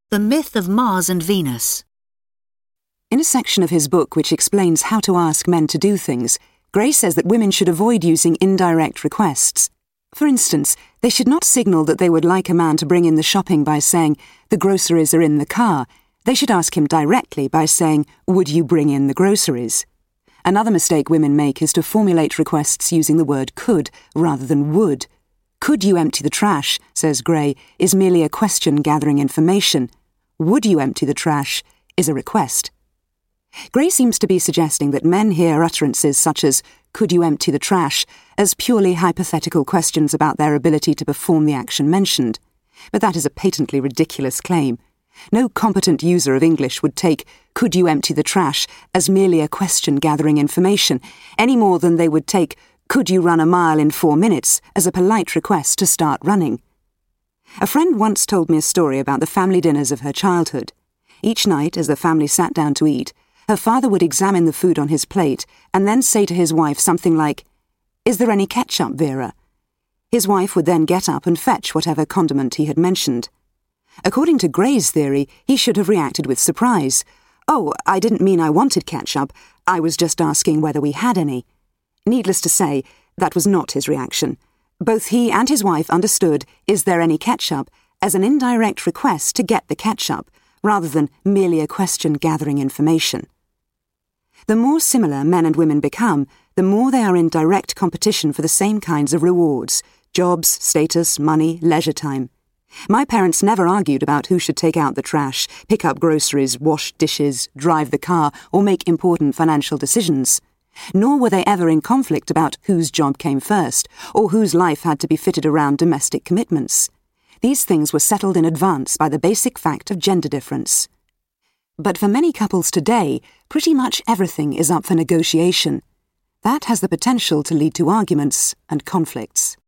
The Myth of Mars and Venus. In a section of his book which explains how to ask men to do things, Gray says that women should avoid using indirect requests. For instance, they should not signal that they would like a man to bring in the shopping by saying, "The groceries are in the car." They should ask him directly by saying, "Would you bring in the groceries?" Another mistake women make is to formulate requests using the word could rather than would. "Could you empty the trash," says Gray, is merely a question gathering information. "Would you empty the trash" is a request. Gray seems to be suggesting that men hear utterances such as, "Could you empty the trash?" as purely hypothetical questions about their ability to perform the action mentioned. But that is a patently ridiculous claim. No competent user of English would take "Could you empty the trash?" as merely a question gathering information, any more than they would take "Could you run a mile in 4 minutes?" as a polite request to start running. A friend once told me a story about the family dinners of her childhood. Each night, as the family sat down to eat, her father would examine the food on his plate and then say to his wife something like, "Is there any ketchup, Vera?" His wife would then get up and fetch whatever condiment he had mentioned. According to Gray's theory, he should have reacted with surprise. "Oh, I didn't mean I wanted ketchup. I was just asking whether we had any." Needless to say, that was not his reaction. Both he and his wife understood "Is there any ketchup?" as an indirect request to get the ketchup, rather than merely a question gathering information. The more similar men and women become, the more they are in direct competition for the same kinds of rewards: jobs, status, money, leisure time. My parents never argued about who should take out the trash, pick up groceries, wash dishes, drive the car, or make important financial decisions. Nor were they ever in conflict about whose job came first, or whose life had to be fitted around domestic commitments. These things were settled in advance by the basic fact of gender difference. But for many couples today, pretty much everything is up for negotiation. That has the potential to lead to arguments and conflicts.